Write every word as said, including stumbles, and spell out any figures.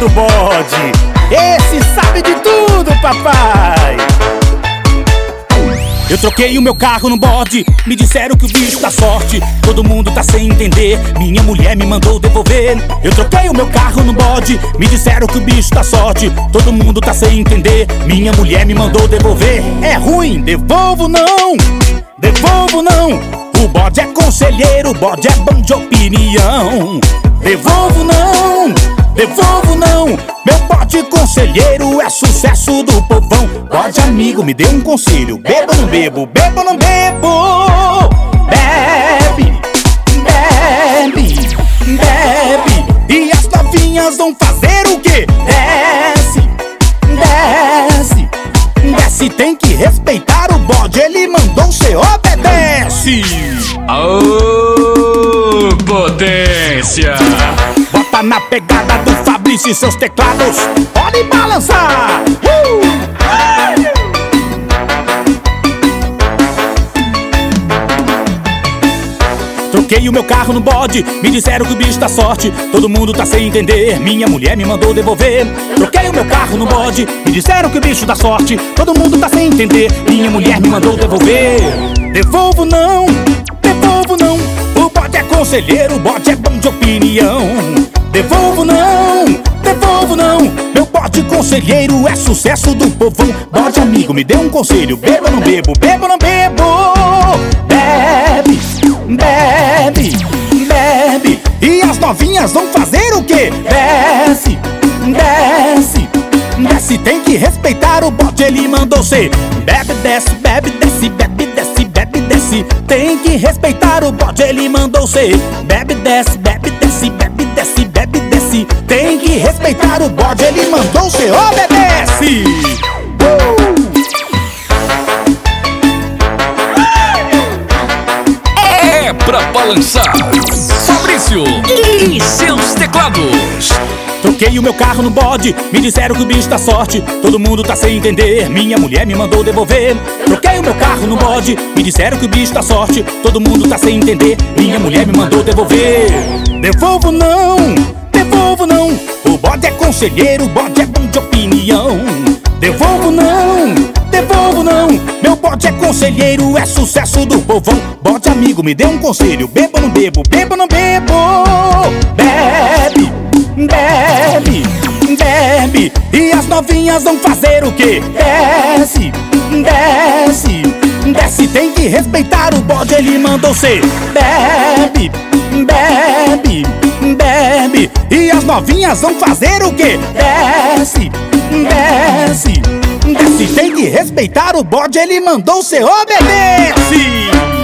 do bode. Esse sabe de tudo, papai. Eu troquei o meu carro no bode, me disseram que o bicho dá sorte. Todo mundo tá sem entender, minha mulher me mandou devolver. Eu troquei o meu carro no bode, me disseram que o bicho dá sorte. Todo mundo tá sem entender, minha mulher me mandou devolver. É ruim, devolvo não, devolvo não. O bode é conselheiro, o bode é bom de opinião. Devolvo não, devolvo não. Meu bode conselheiro é sucesso do povão. Bode amigo, me dê um conselho. Bebo ou não bebo, bebo ou não bebo. Bebe, bebe, bebe. E as novinhas vão fazer o quê? Desce, desce, desce. Tem que respeitar o bode, ele mandou, cê obedece. Aô, potência! Bota na pegada do Fabrício e seus teclados, pode balançar! Uh! Troquei o meu carro no bode, me disseram que o bicho dá sorte. Todo mundo tá sem entender, minha mulher me mandou devolver. Troquei o meu carro no bode, me disseram que o bicho dá sorte. Todo mundo tá sem entender, minha mulher me mandou devolver. Devolvo não, devolvo não. O bode é conselheiro, o bode é bom de opinião. Devolvo não, devolvo não. Meu bode conselheiro é sucesso do povão. Bode amigo, me dê um conselho. Bebo ou não bebo, bebo ou não bebo. Bebe, bebe, bebe. E as novinhas vão fazer o quê? Desce, desce, desce. Tem que respeitar o bode, ele mandou ser. Bebe, desce, bebe, desce, bebe, desce, bebe, desce. Tem que respeitar o bode, ele mandou ser. Bebe, desce, bebe, desce, bebe, desce, bebe, desce. Tem que respeitar o bode, ele mandou ser. Obedece! Uh! É pra balançar, Fabrício e seus teclados. Troquei o meu carro no bode, me disseram que o bicho dá sorte. Todo mundo tá sem entender, minha mulher me mandou devolver. Troquei o meu carro no bode, me disseram que o bicho dá sorte. Todo mundo tá sem entender, minha mulher me mandou devolver. Devolvo não, devolvo não. O bode é conselheiro, o bode é bom de opinião. Devolvo não, devolvo não. Meu bode é conselheiro, é sucesso do povão. Bode amigo, me dê um conselho. Bebo ou não bebo, bebo ou não bebo. Bebe, bebe, bebe. E as novinhas vão fazer o quê? Desce, desce, desce. Tem que respeitar o bode, ele mandou ser. Bebe, bebe, bebe. E as novinhas vão fazer o quê? Desce, desce, desce. Tem que respeitar o bode, ele mandou ser. Obedece!